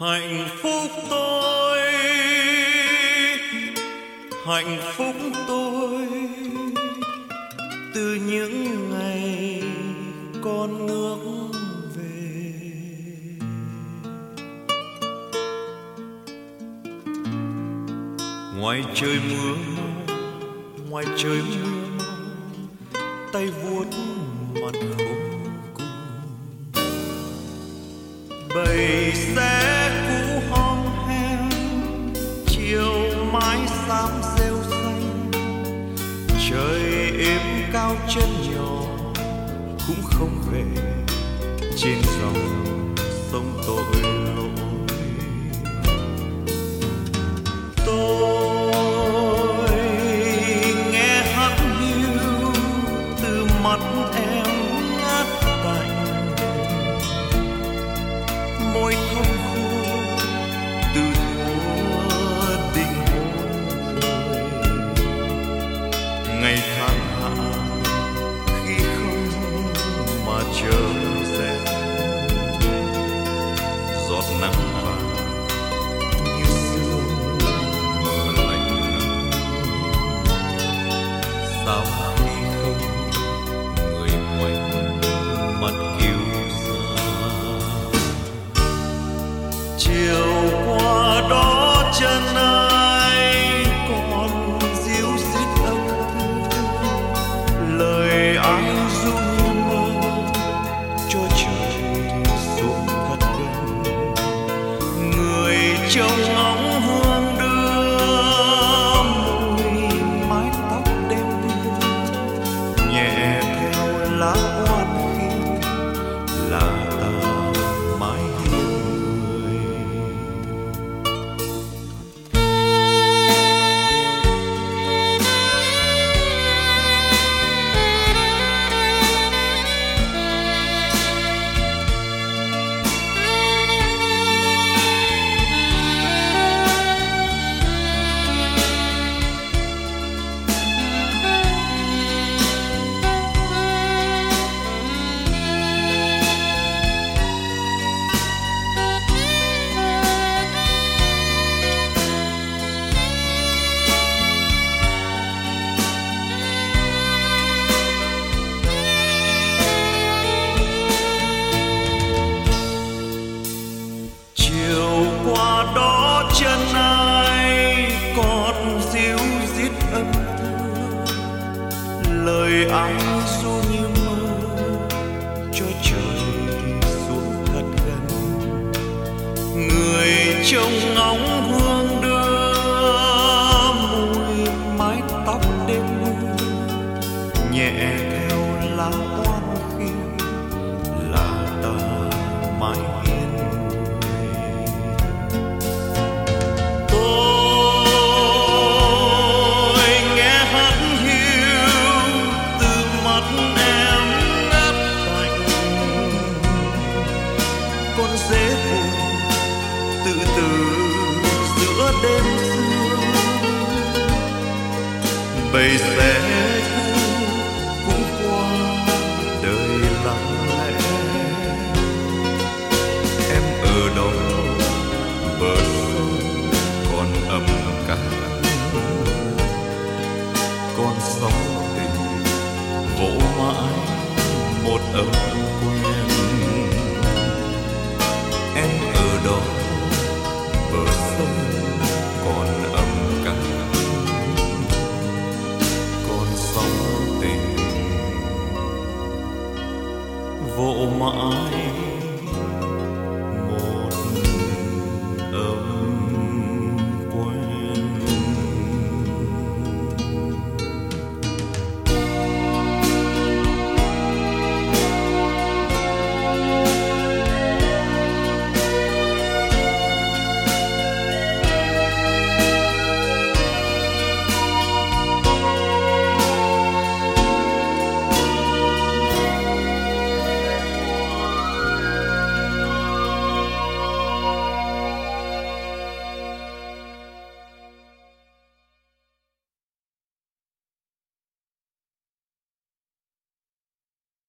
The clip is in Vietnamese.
Hạnh phúc tôi, hạnh phúc tôi, từ những ngày con nước về. Ngoài trời mưa mau, ngoài trời mưa mau, tay vuốt mặt không cùng. Bầy xe cũ hom hem, chiều mái xám rêu xanh. Trời êm cao chân nhỏ cũng không về trên dòng sông tội lỗi. Tôi nghe hát hiu từ mắt em ngát cành, môi thơm khô từ thuở tình hôn rơi. Ngày tháng hạ khi không mà trời rét, giọt nắng vàng như sương mưa lạnh lẽo. Sao khi không người quanh mặt kiêu sa. Chiều qua đó chân ai còn díu dít âm thư, lời ai ru mơ cho trời xuống thật gần. Người trông ngóng hương đưa mùi mái tóc đêm đưa, nhẹ theo lá oan khi là ta mãi hiu người. Chiều qua đó chân ai còn díu dít âm thơ, lời ai ru như mơ cho trời xuống thật gần. Người trông ngóng hương đưa mùi mái tóc đêm mưa, nhẹ theo lá oan khi là ta mãi hiên người. Tôi nghe hát hiu từ mắt em ngát cành, con dế buồn từ từ giữa đêm sương. Bầy xe